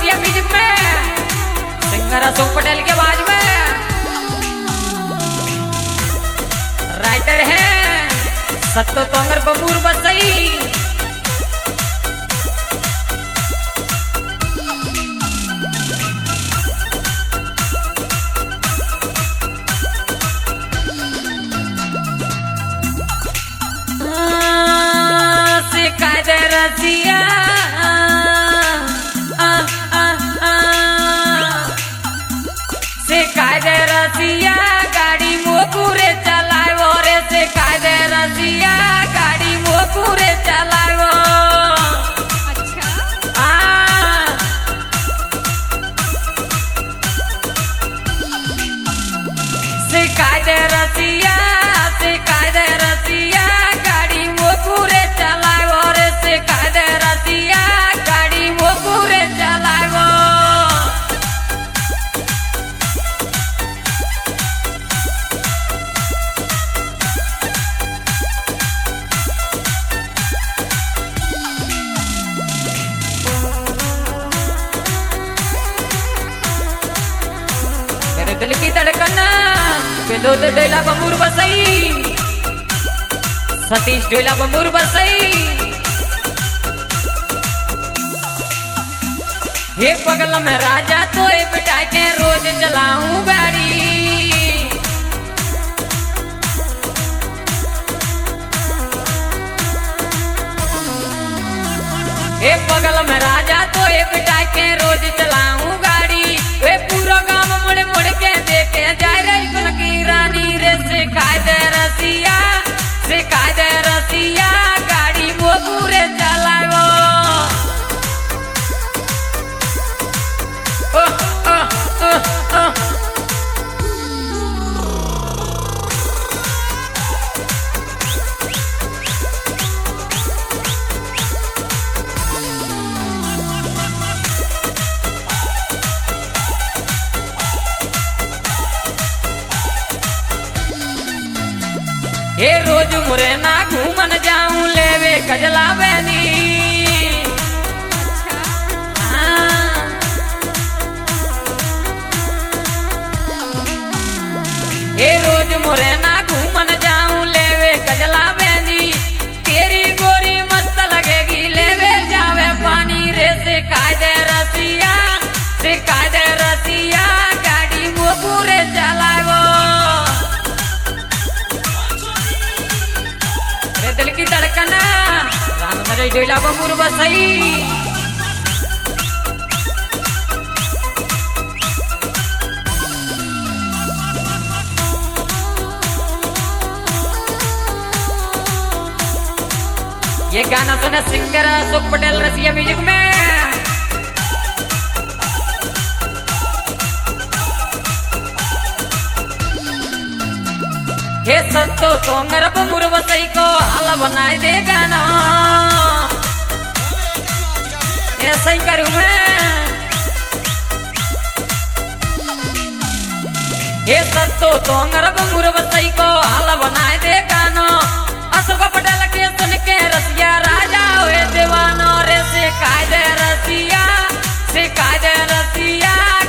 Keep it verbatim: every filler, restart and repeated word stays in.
रसिया म्यूजिक में सिंगर अशोक पटेल के आवाज में राइटर है सत्तो तोंगर बबूर बसई। रसिया से कायदे रसिया गाड़ी मोपूरे चलाओ रे से कायदे रसिया गाड़ी मोपूरे चलाओ। अच्छा से कायदे रसिया से कायदे रसिया गाड़ी मोपूरे चलाओ रे से कायदे रसिया गाड़ी मोपूरे चलाओ। मेरे दिल की धड़कन विनोद डेला बबूर बसई सतीश डेला बबूर बसई। हे पगल में राजा तो ए बिठा के रोज चलाऊं गाड़ी। हे पगल में राजा तो ए बिठा के रोज चलाऊं गाड़ी। वे पूरा गांव मुड़ मुड़ के देखे जाए रे कुल की रानी रे से कायदे रसिया से कायदे रसिया गाड़ी वो पूरे चलाओ। हे रोज मुरैना घूमन जाऊं लेवे कजला बैनी। हे रोज मुरैना घूमन जाऊं लेवे कजला बैनी। तेरी गोरी मस्त लगेगी लेवे जावे पानी रे से कायदे रसिया से कायदे रसिया गाड़ी वो पूरे चलाओ। दिल की धड़कन राम मेरे डेला बबूर बसई। ये गाना सुना सिंगर अशोक पटेल रसिया म्यूजिक में। हे सत्तो तोंगर बबूर बसई को हाल बनाए दे गाना ऐसा ही करूं मैं। हे सत्तो तोंगर बबूर बसई को हाल बनाए दे गाना। अशोक पटेल के सुन के रसिया राजा हुए दीवाना रे से कायदे रसिया से कायदे रसिया